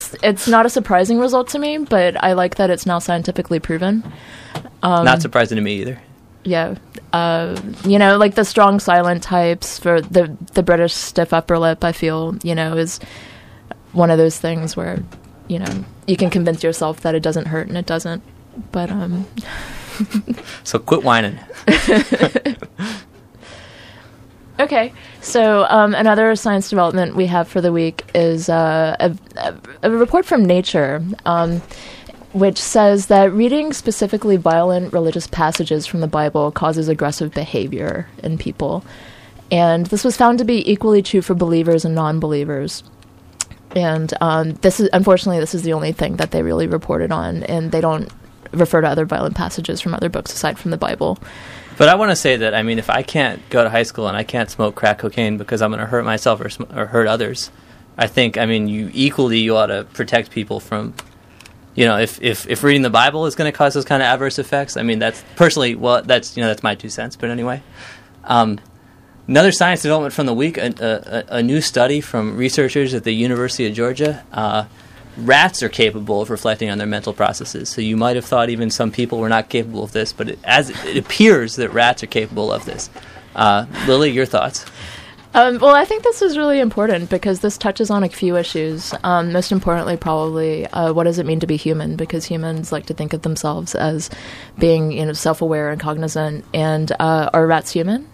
it's not a surprising result to me, but I like that it's now scientifically proven. Not surprising to me either. Yeah. Like the strong silent types for the British stiff upper lip, I feel, is one of those things where, you can convince yourself that it doesn't hurt and it doesn't. But, So quit whining. Okay, so another science development we have for the week is a report from Nature, which says that reading specifically violent religious passages from the Bible causes aggressive behavior in people. And this was found to be equally true for believers and non-believers. And this is the only thing that they really reported on, and they don't refer to other violent passages from other books aside from the Bible. But I want to say that, if I can't go to high school and I can't smoke crack cocaine because I'm going to hurt myself or hurt others, I think, you ought to protect people from, if reading the Bible is going to cause those kind of adverse effects, that's personally, that's my 2 cents. But anyway, another science development from the week, a new study from researchers at the University of Georgia. Rats are capable of reflecting on their mental processes. So you might have thought even some people were not capable of this, but it appears that rats are capable of this. Lily, your thoughts? Well, I think this is really important because this touches on a few issues. Most importantly, probably, what does it mean to be human? Because humans like to think of themselves as being, self-aware and cognizant. And are rats human?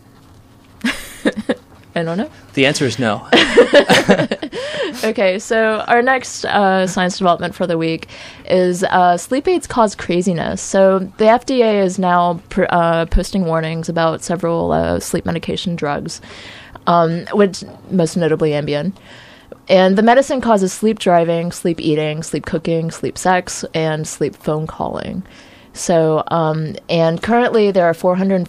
I don't know. The answer is no. Okay, so our next science development for the week is sleep aids cause craziness. So the FDA is now posting warnings about several sleep medication drugs, which most notably Ambien. And the medicine causes sleep driving, sleep eating, sleep cooking, sleep sex, and sleep phone calling. So, and currently there are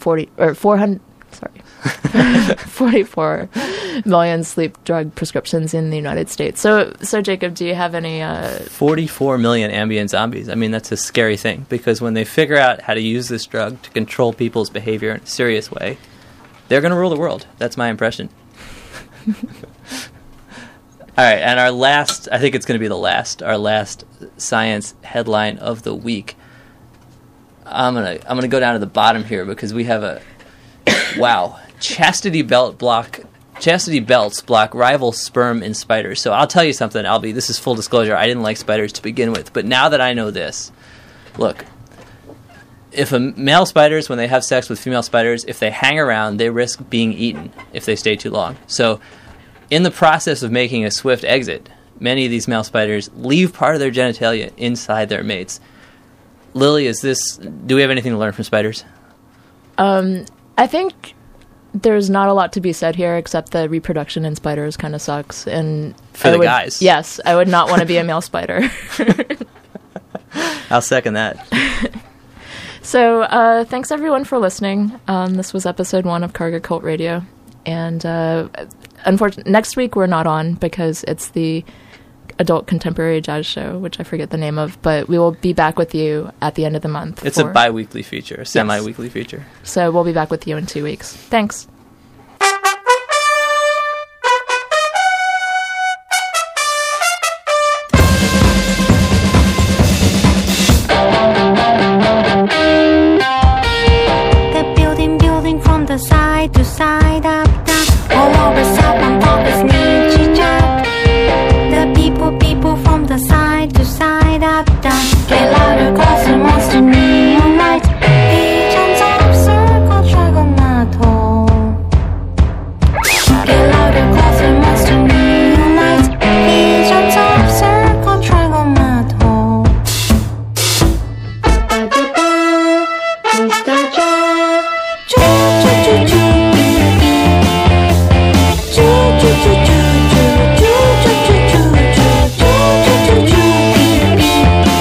44 million sleep drug prescriptions in the United States. So Jacob, do you have any... 44 million Ambien zombies. That's a scary thing, because when they figure out how to use this drug to control people's behavior in a serious way, they're going to rule the world. That's my impression. All right, and our last science headline of the week. I'm gonna go down to the bottom here because we have a... Wow. Chastity belts block rival sperm in spiders. So I'll tell you something, Albie. This is full disclosure. I didn't like spiders to begin with, but now that I know this, look, if male spiders, when they have sex with female spiders, if they hang around, they risk being eaten if they stay too long. So in the process of making a swift exit, many of these male spiders leave part of their genitalia inside their mates. Lily, do we have anything to learn from spiders? I think there's not a lot to be said here except that reproduction in spiders kind of sucks. And for the guys. Yes, I would not want to be a male spider. I'll second that. So thanks everyone for listening. This was episode 1 of Cargo Cult Radio. And unfortunately, next week we're not on because it's the adult contemporary jazz show, which I forget the name of, but we will be back with you at the end of the month. It's a bi-weekly feature, a semi-weekly feature. So we'll be back with you in 2 weeks. Thanks. The building from the side to side, up, down, all over, south, on top is niche job. People from the side to side, up, down, get louder, closer, monster, neon light. Each on top, circle, triangle, knot. Get louder, closer, monster, neon light. Each on top, circle, triangle, knot. Mr. Job, choo choo choo choo, choo choo choo choo choo choo choo choo choo choo choo choo choo.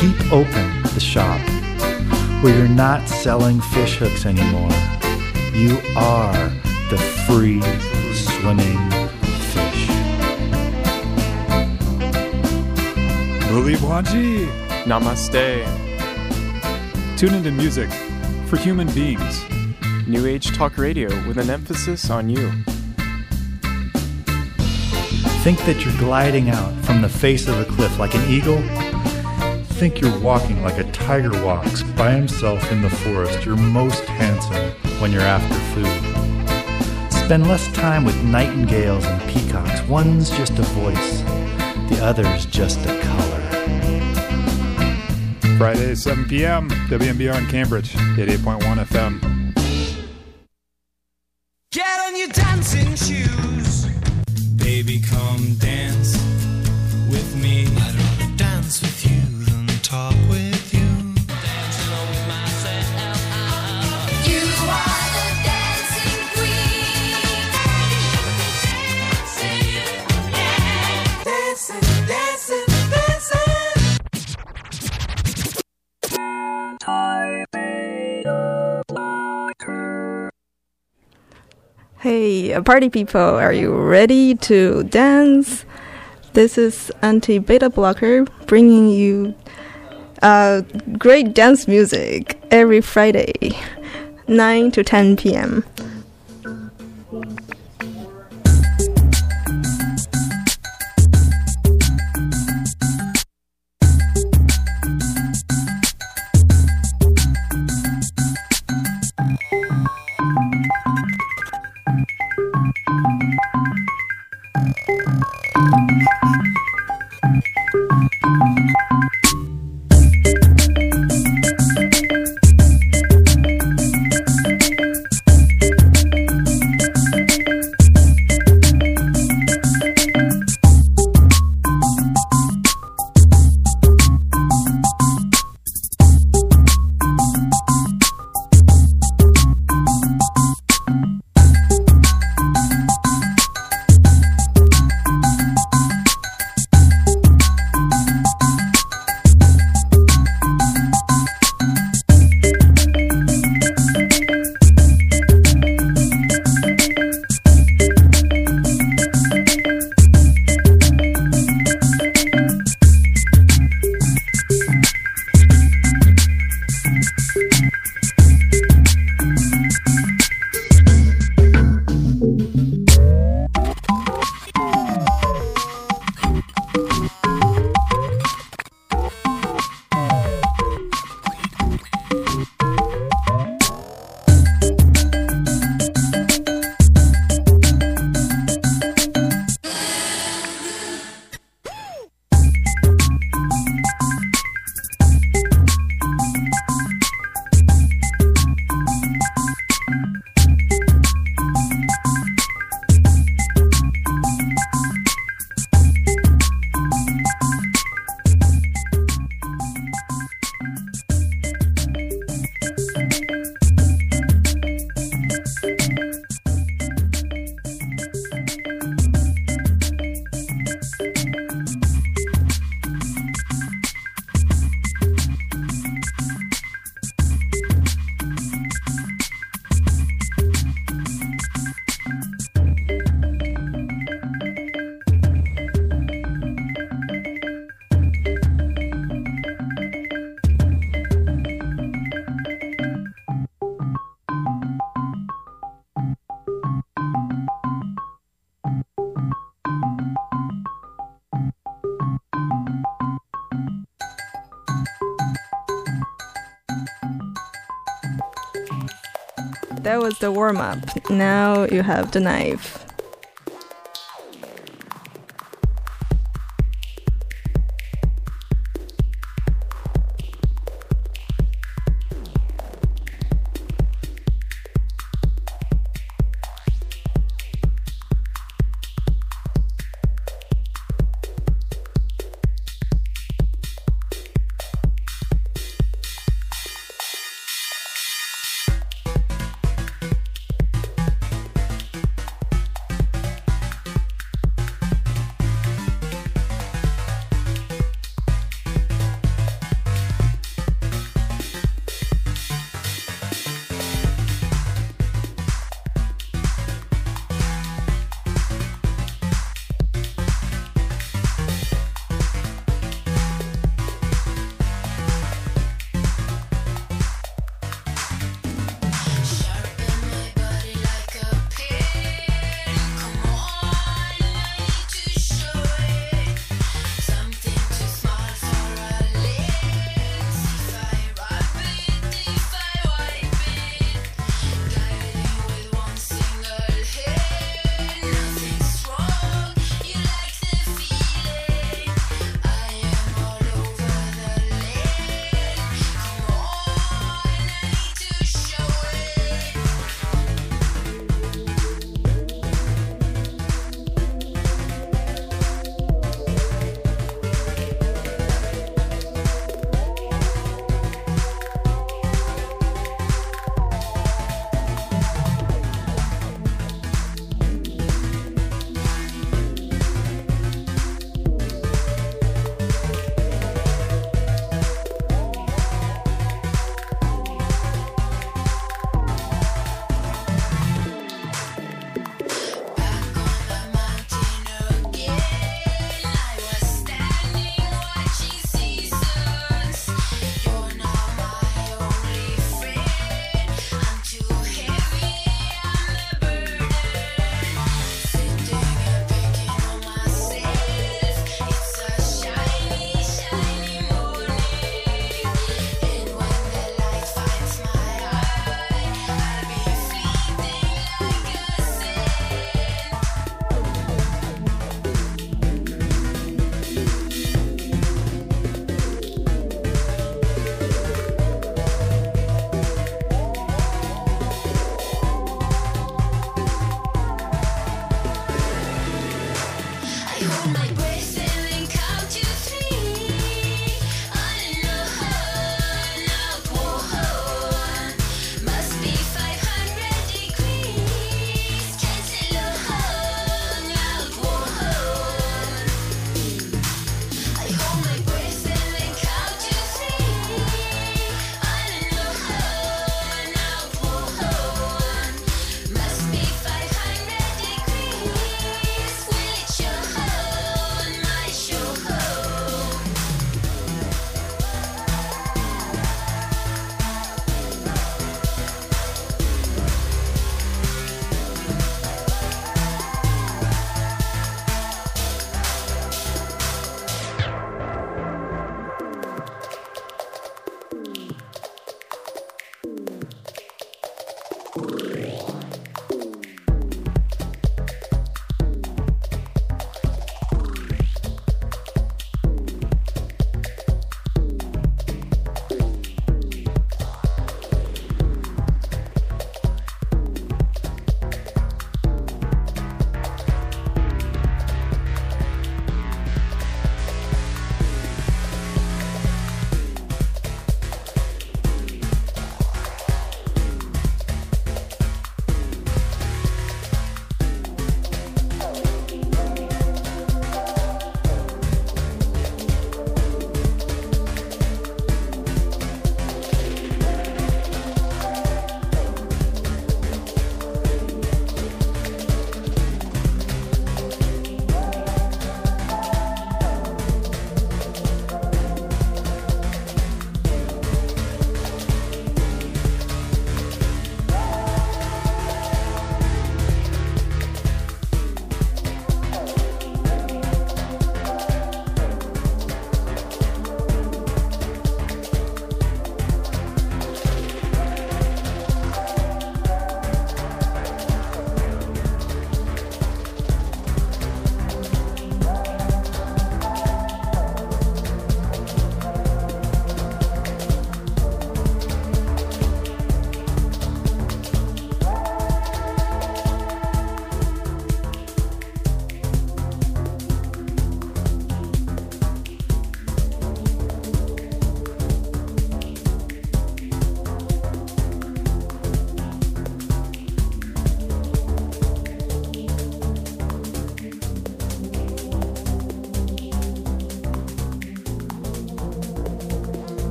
keep open the shop where you're not selling fish hooks anymore. You are the free swimming fish. Bulibwanji! Namaste. Tune into music for human beings. New Age Talk Radio with an emphasis on you. Think that you're gliding out from the face of a cliff like an eagle? Think you're walking like a tiger walks by himself in the forest. You're most handsome when you're after food. Spend less time with nightingales and peacocks. One's just a voice, the other's just a color. Friday, 7 p.m., WMBR in Cambridge, 88.1 FM. Get on your dancing shoes. Baby, come dance with me. I'd rather dance with you than talk with you. Dancing with myself. You are the dancing queen. Dancing, dancing, dancing. Hey, party people, are you ready to dance? This is Anti-Beta Blocker bringing you great dance music every Friday, 9 to 10 p.m. That was the warm-up. Now you have the knife.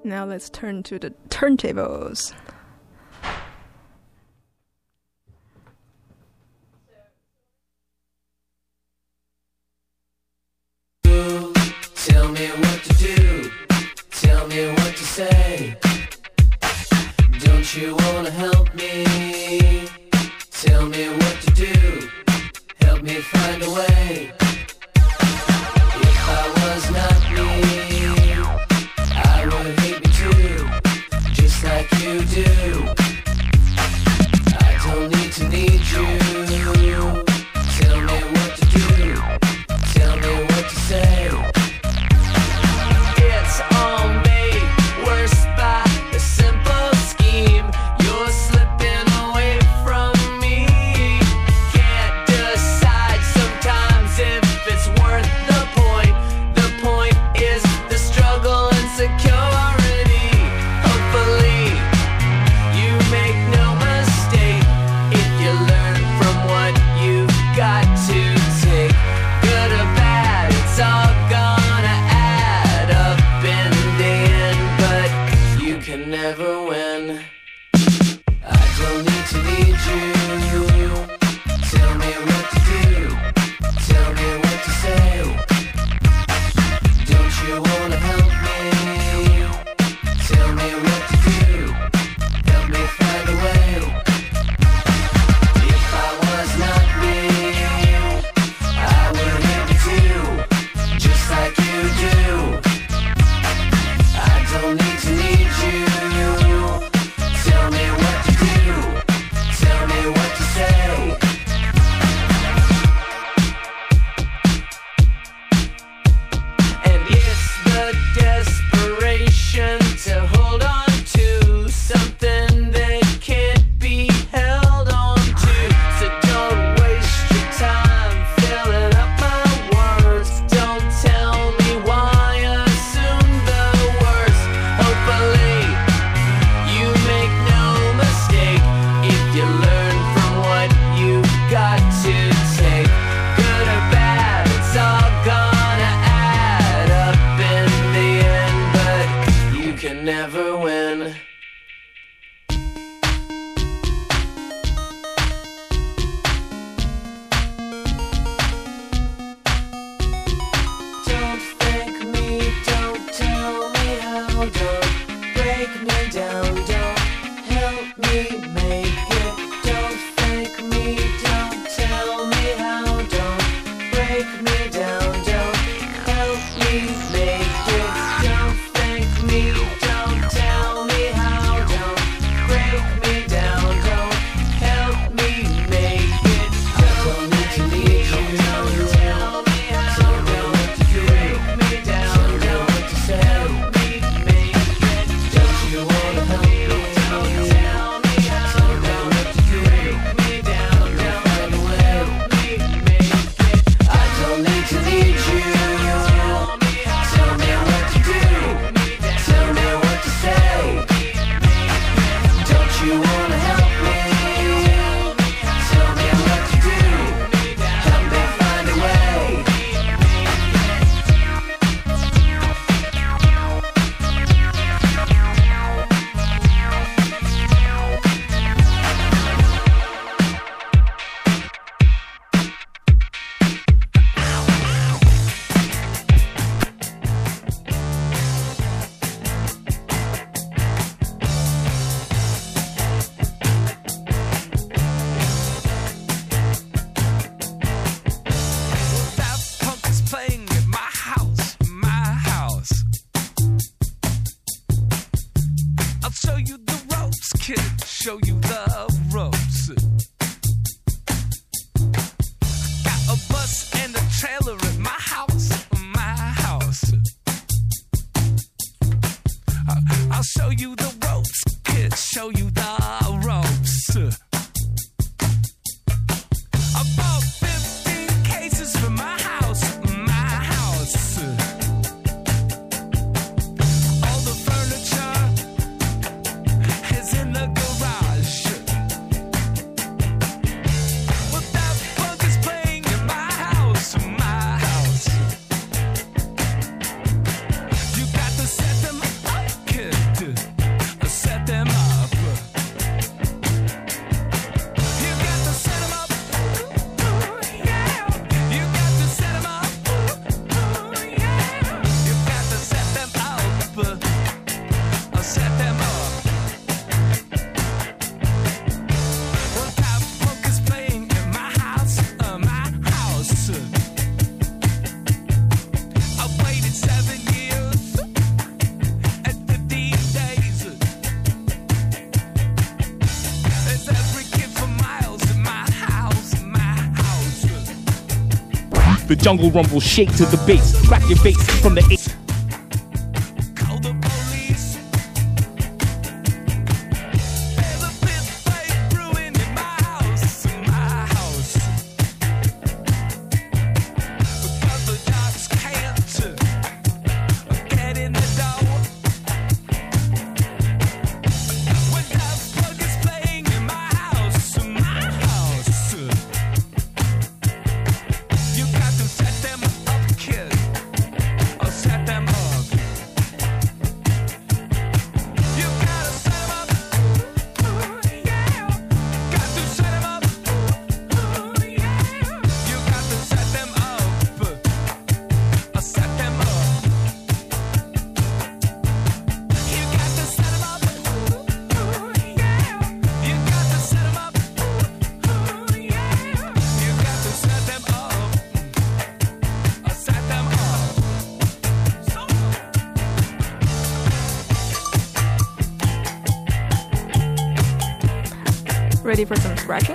Now let's turn to the turntables. Tell me what to do, tell me what to say. Don't you wanna help me? Tell me what to do, help me find a way. If I was not me, I would hate me too, just like you do. I don't need to need you. Tell me what to do, tell me what to say. It's all made worse by a simple scheme. You're slipping away from me. Can't decide sometimes if it's worth the point. The point is the struggle and security. Hopefully you make no mistake if you learn from what you've got to take. Good or bad, it's all gonna add up in the end, but you can never win. I don't need to need you. Tell me what to do, tell me what to say. Don't you wanna help me? Tell me what to do, help me find a way. If I was not me, I would hate you too, just like you do. I don't need to need you. Tell me what to do, tell me what to say. And it's the desperation to hold on to something that can't be held on to. So don't waste your time filling up my words. Don't tell me why, assume the worst. Hopefully you make no mistake if you learn from what you've got to take. Good or bad, it's all gonna add up in the end, but you can never win. Don't thank me, don't tell me how, don't break me down, don't help me make it. Don't thank me, don't The jungle rumble, shake to the bass. Crack your face from the 8. Call the police. There's a fist fight brewing in my house, Because the dogs can't get in the door. When Daft Punk is playing in my house, you got to set them up, kid, or set them up. You gotta set them up, yeah. Got to set them up, yeah. You got to set them up, or set them up. You got to set them up, yeah. You got to set them up, yeah. You got to set them up, or set them up. Ready for some scratching?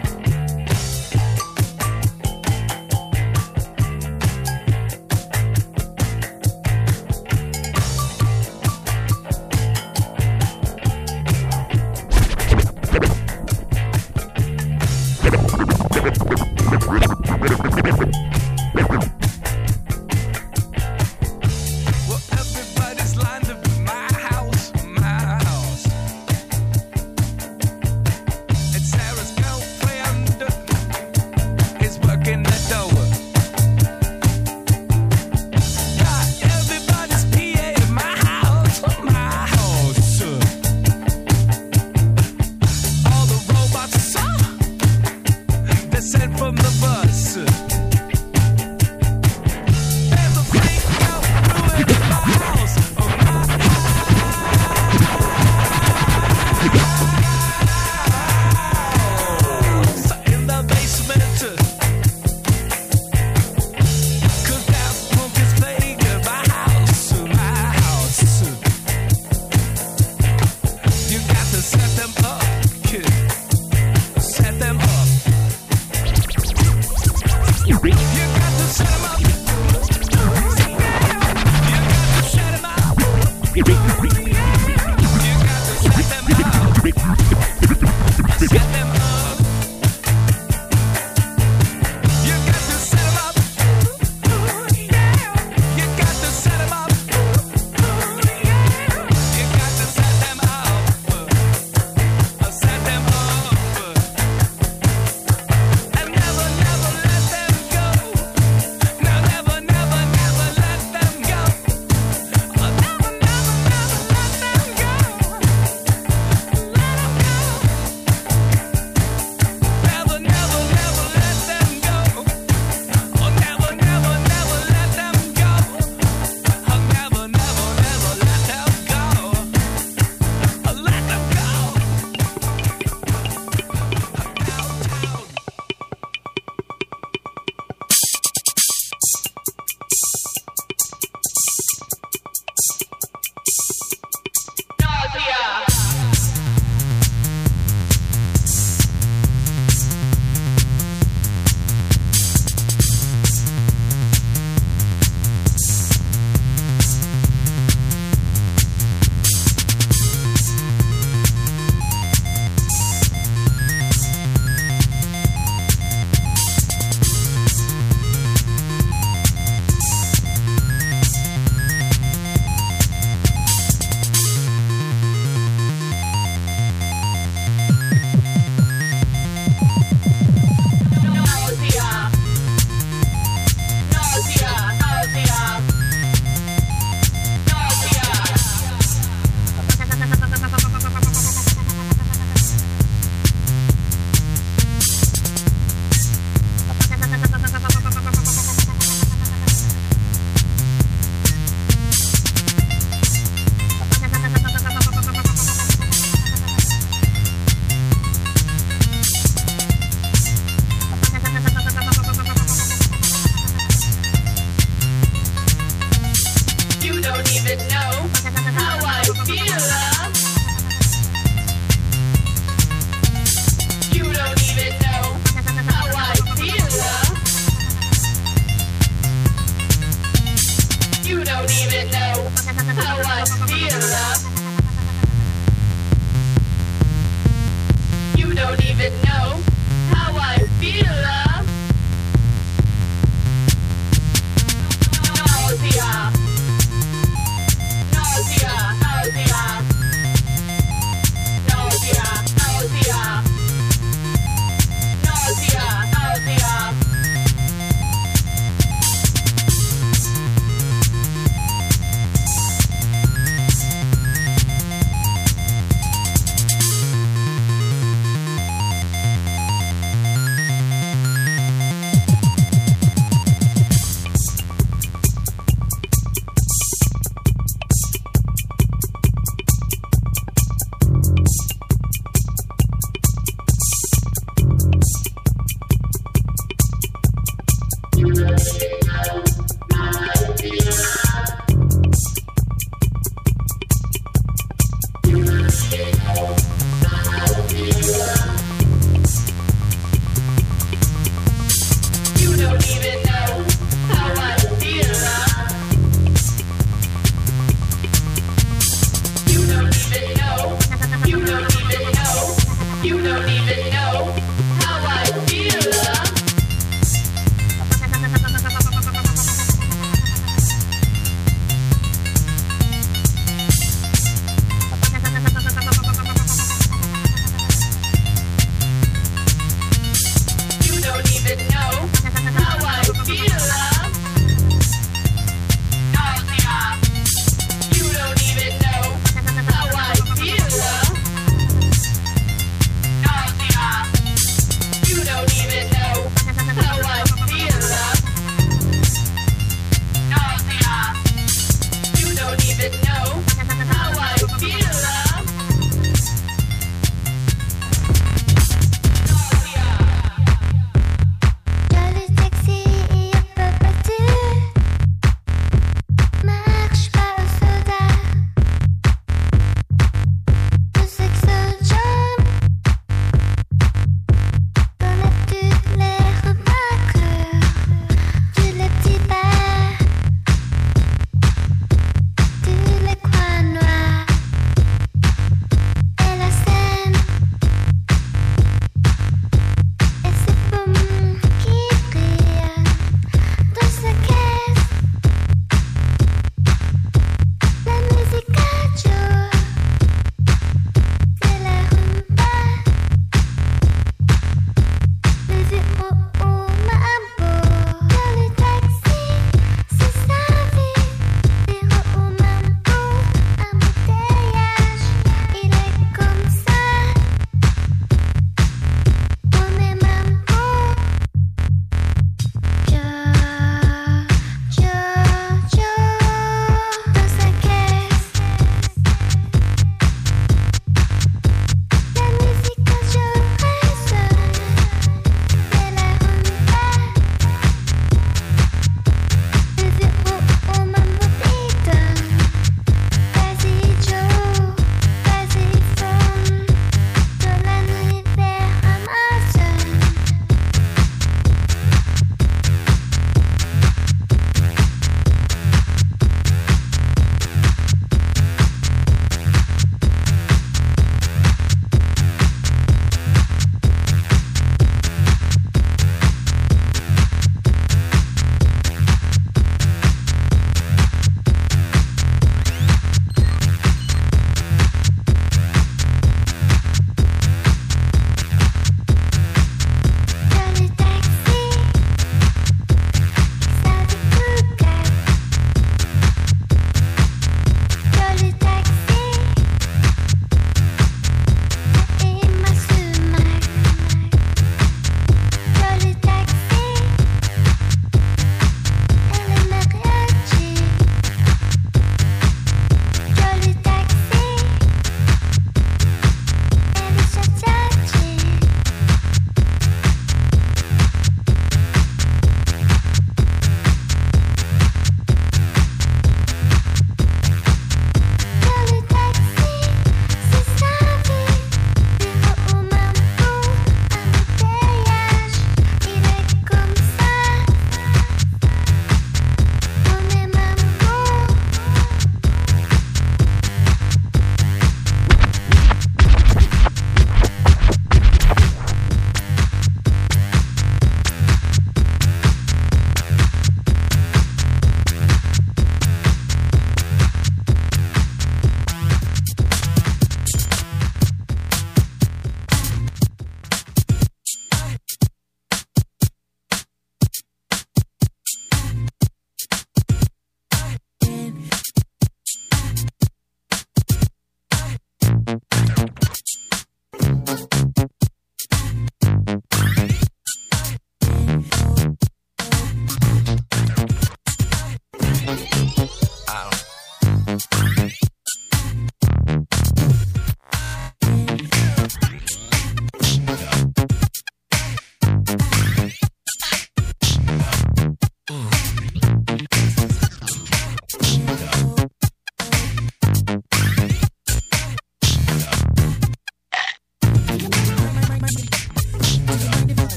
Well, everybody's lined up in my house, And Sarah's girlfriend is working the door. Got everybody's PA in my house, All the robots, they're sent from the bus.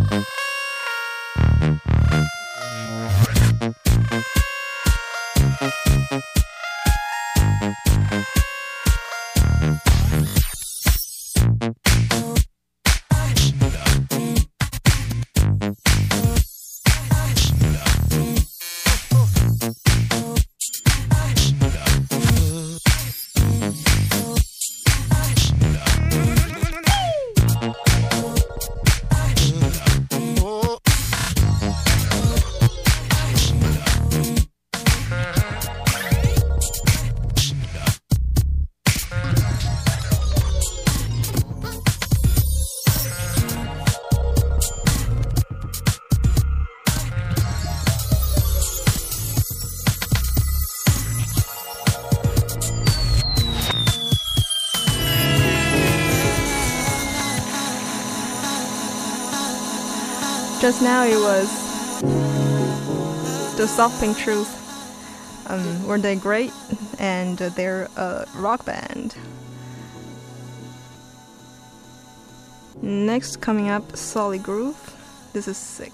Just now it was the Soft Pink Truth. Were they great? And they're a rock band. Next coming up, Solid Groove. This is Sick.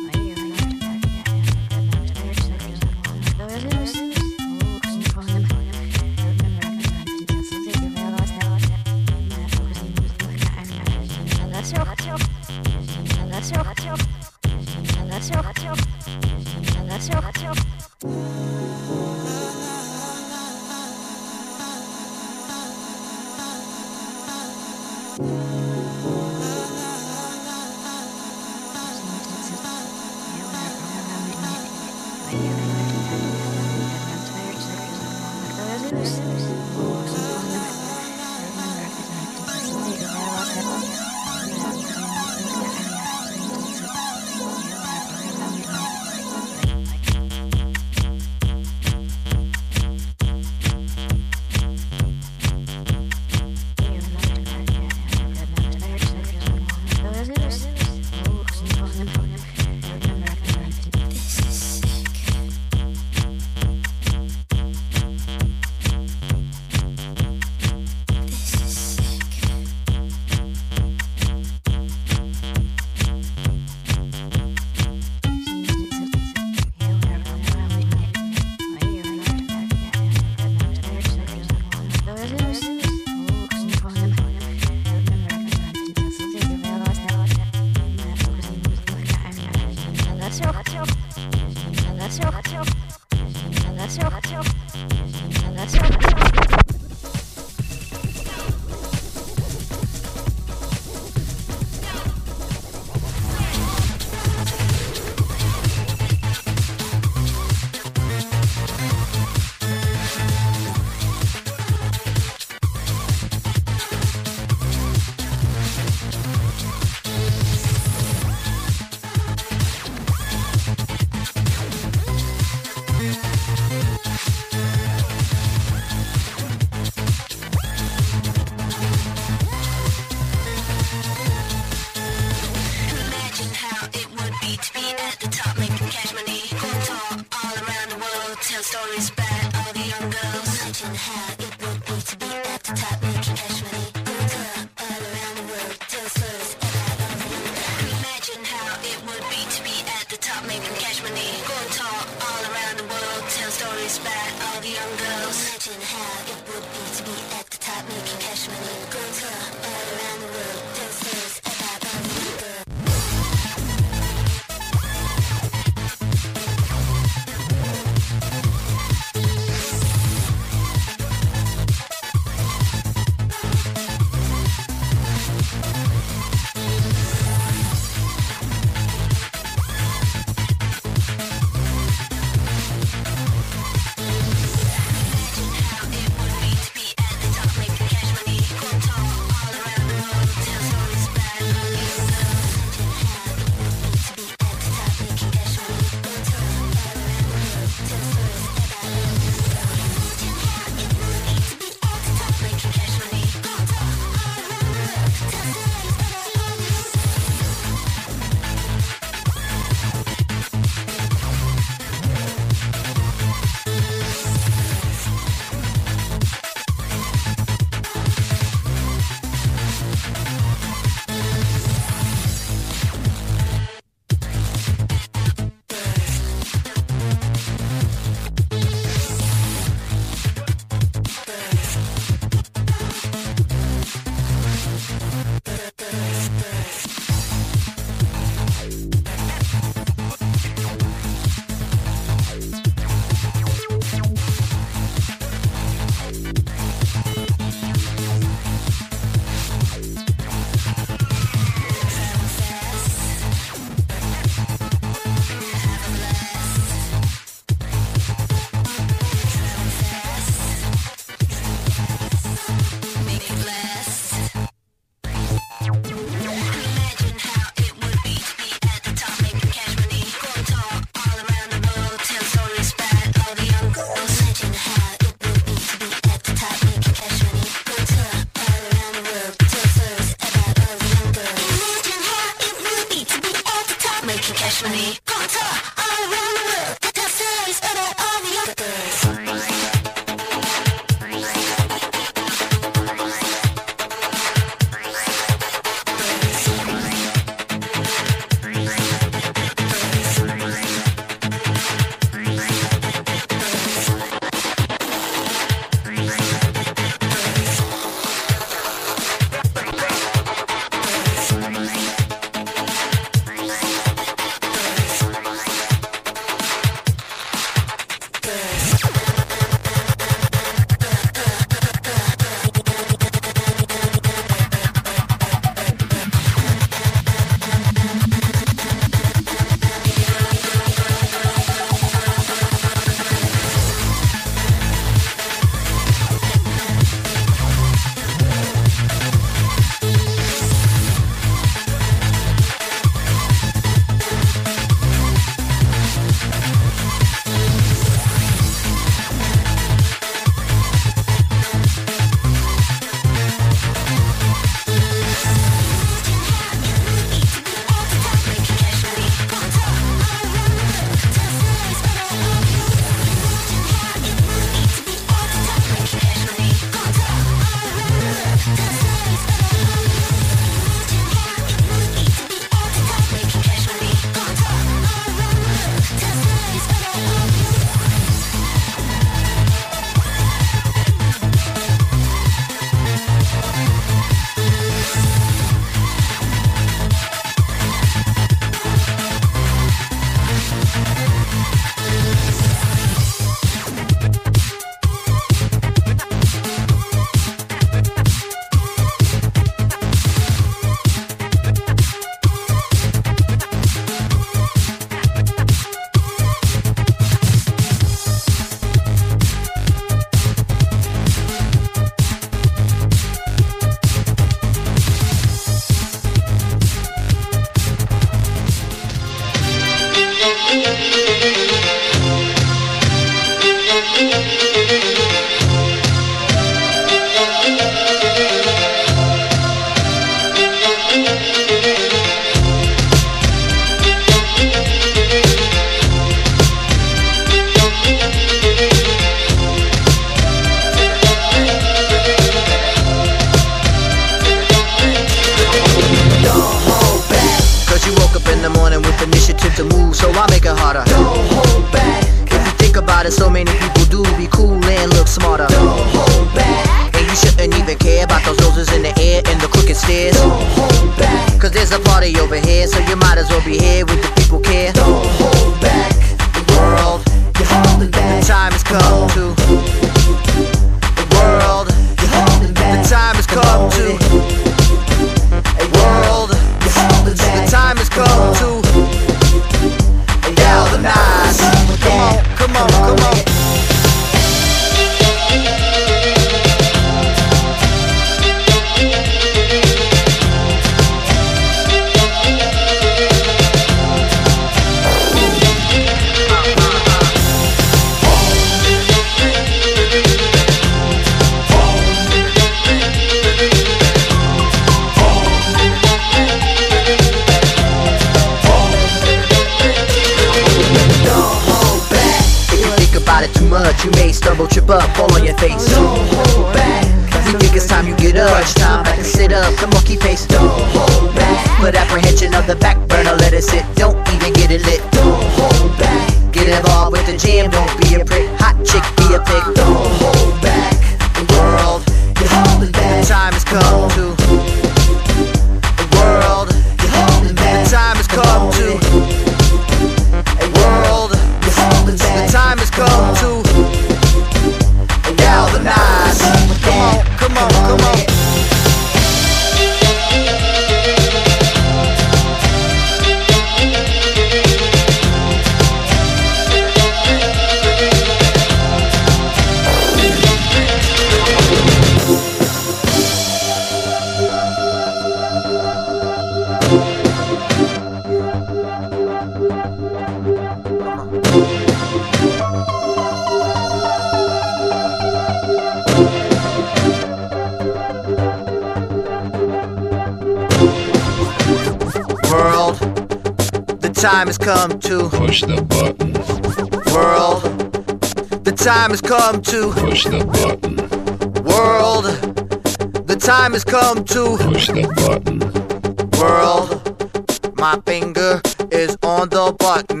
time has come to push the button. World, the time has come to push the button. World, the time has come to push the button. World, my finger is on the button.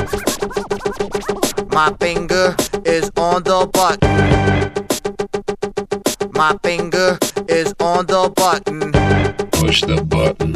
My finger is on the button. My finger is on the button. Push the button.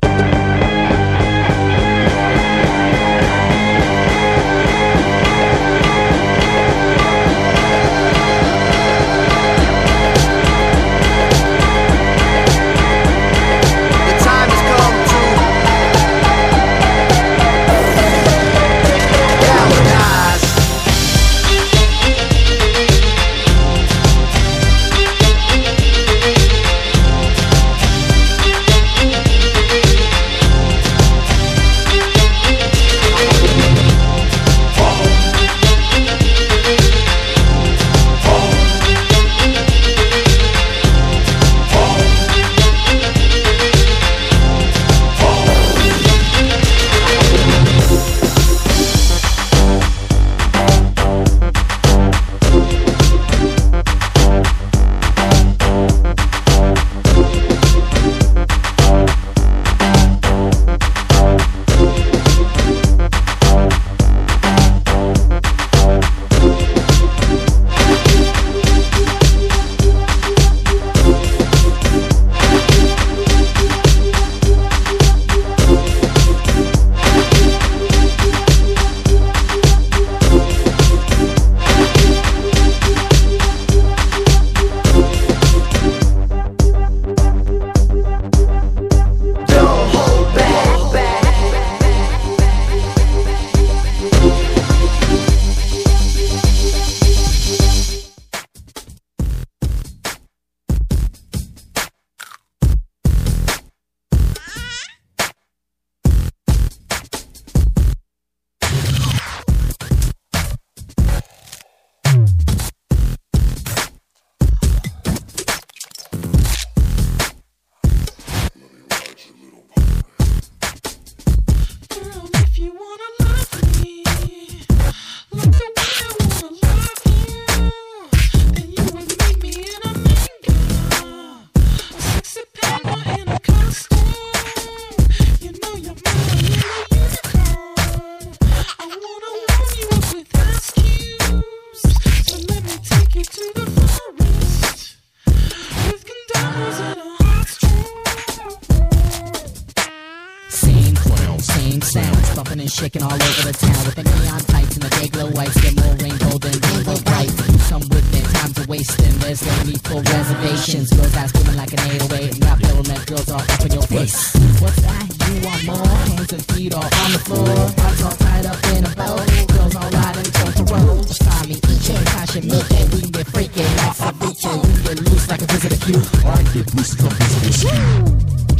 Shaking all over the town with the neon tights and the day glow whites. Get more rainbow than rainbow bright. Come with me, time to waste and there's no need for reservations. Girls ass women like an 808 and rap little neck girls all up in your face. What's that? You want more? Hands and feet all on the floor. Hearts all tied up in a bow. Girls all riding toe to roll. Just find me each and cash and milk it. We can get freaky like some bitches. We can get loose like a visitor queue. Or I can get loose like a visitor queue.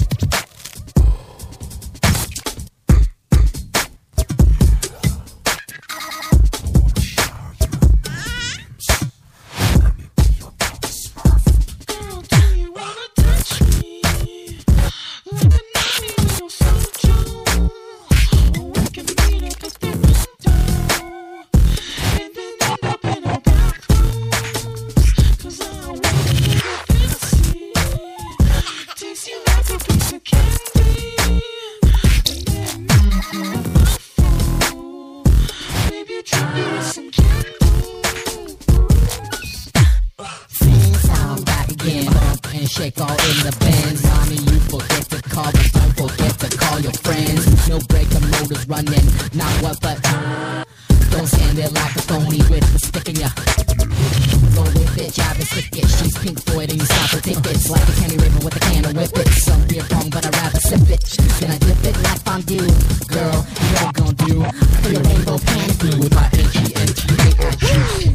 Shake all in the bands. Mommy, you forget to call, but don't forget to call your friends. No breaker motors running, not what but don't stand there like a phony with a stick in ya. Roll with it, jive and stick it. She's Pink Floyd and you stop her tickets. Like a candy ribbon with a can of whip it. Some beer pong, but I'd rather sip it. Then I dip it like fondue. Girl, you know what I'm gonna do. Fill your rainbow panty with my H-E-N-T-A-I juice.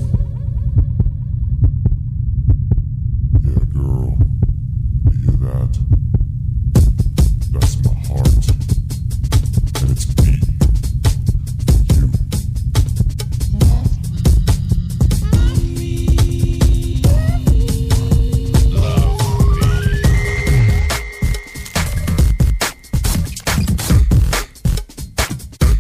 That's my heart, and it's beating for you.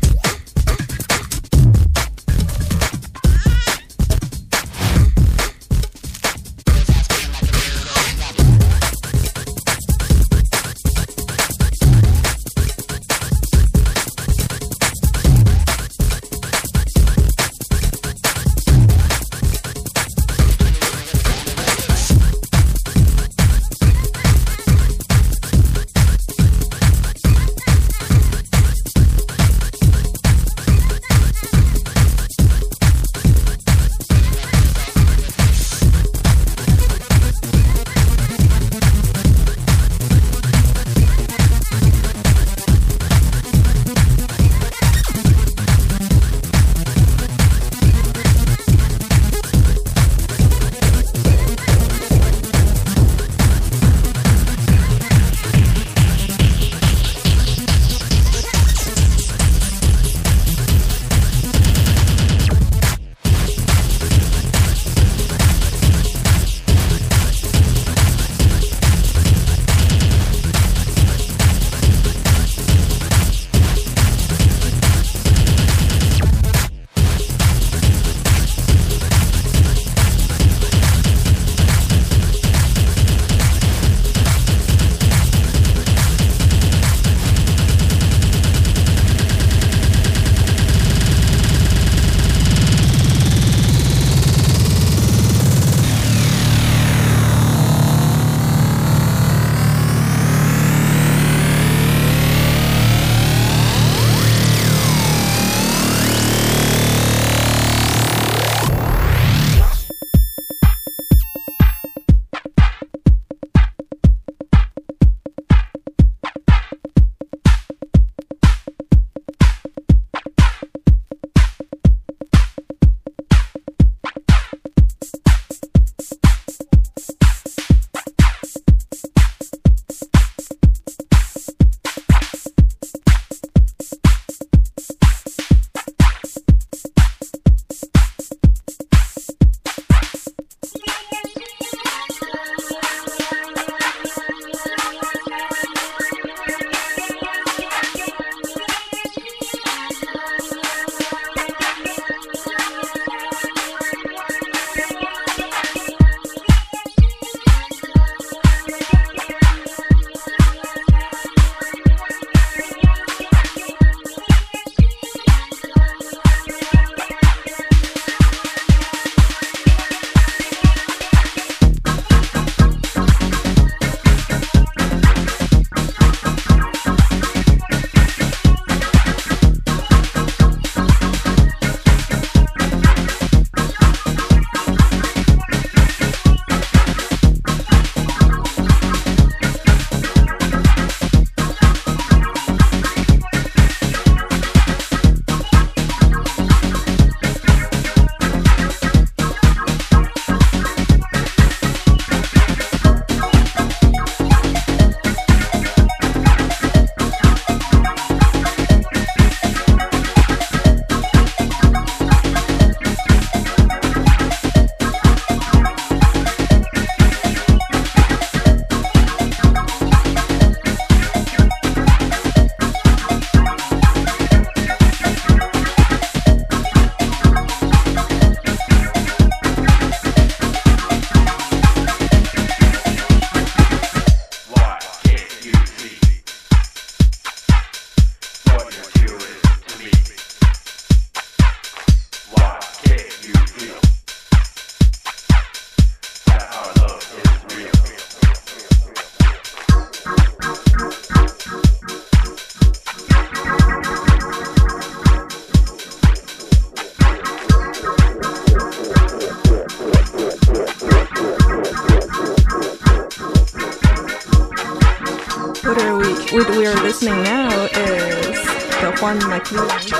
what we're listening now is the Juan McLean.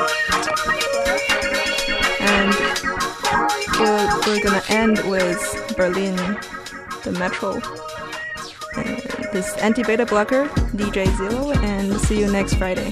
And we're gonna end with Berlin, the Metro. And this is Anti-Beta Blocker, DJ Zero, and see you next Friday.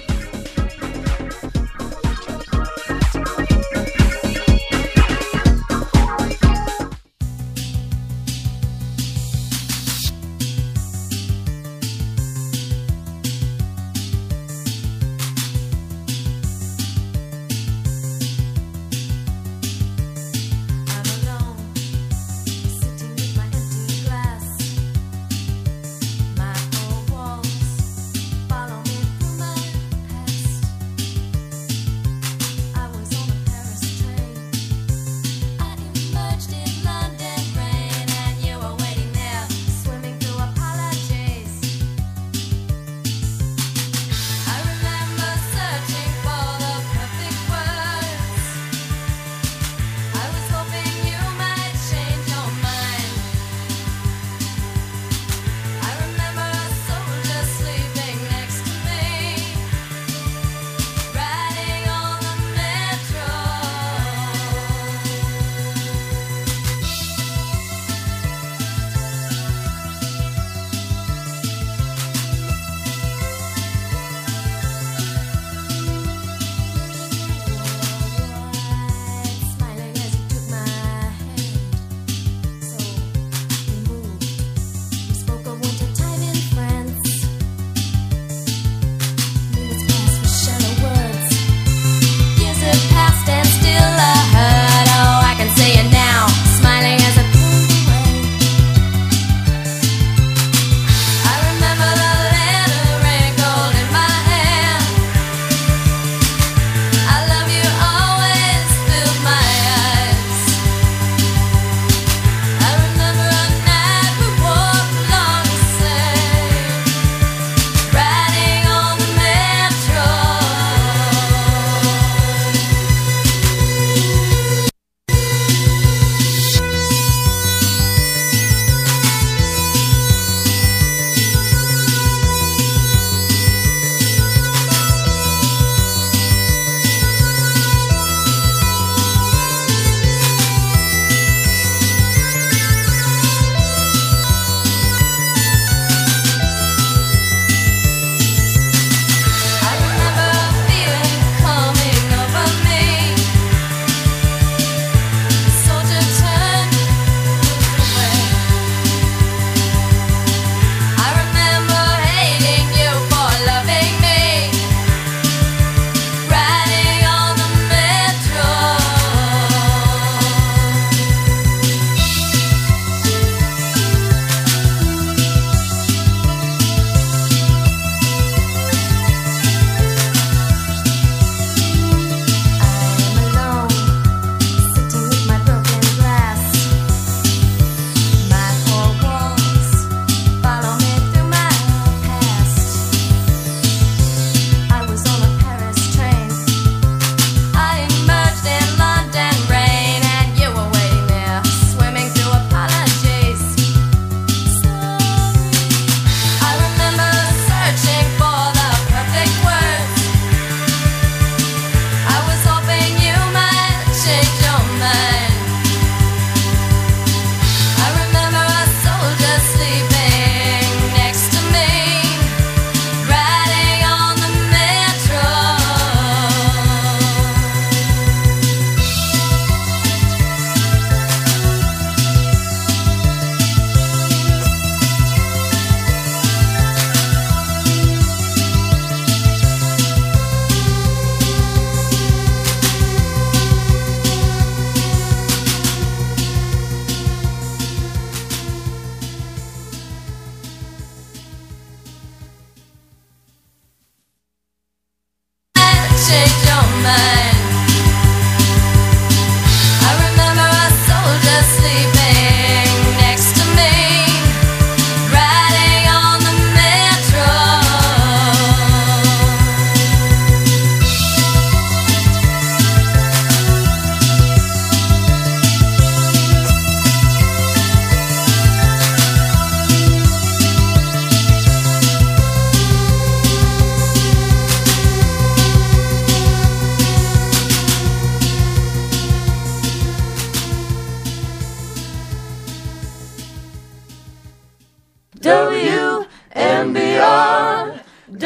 WMBR,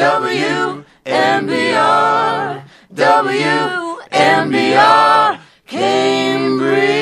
WMBR, WMBR, Cambridge.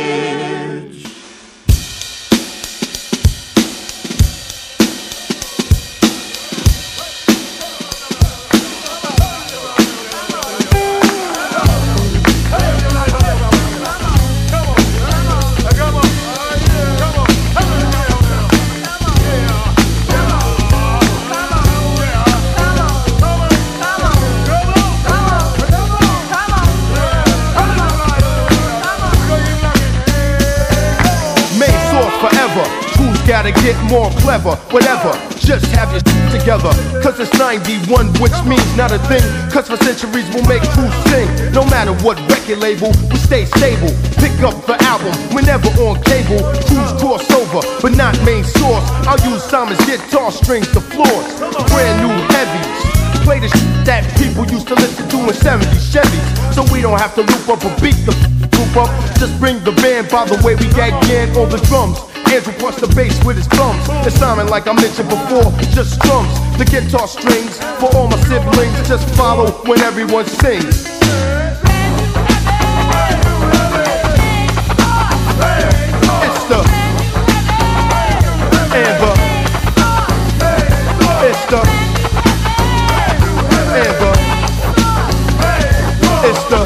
Forever, who's gotta get more clever? Whatever, just have your together. Cause it's 91, which means not a thing. Cause for centuries we'll make crews sing. No matter what record label, we stay stable. Pick up the album whenever on cable. Crews cross over, but not main source. I'll use Simon's guitar strings to floors. Brand new heavies. Play the shit that people used to listen to in 70s Chevys. So we don't have to loop up or beat the loop up. Just bring the band by the way we got Gan on the drums. Andrew plus the bass with his thumbs. It's Simon like I mentioned before, just strums. The guitar strings for all my siblings. Just follow when everyone sings. It's the Amber. It's the Amber. It's the